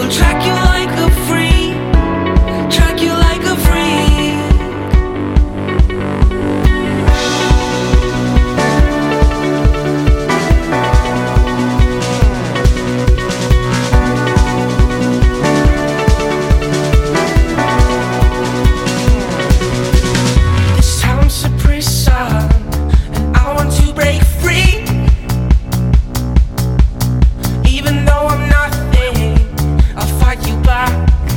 track you like a freak, track you like a freak. This town's a prison, and I want to break free. Even though I'm nothing, I'll fight you back.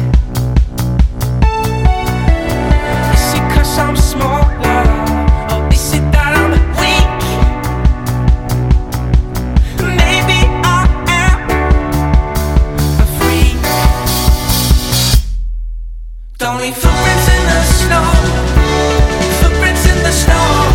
Is it 'cause I'm smaller, or is it that I'm weak? Maybe I am a freak. Don't leave footprints in the snow, footprints in the snow.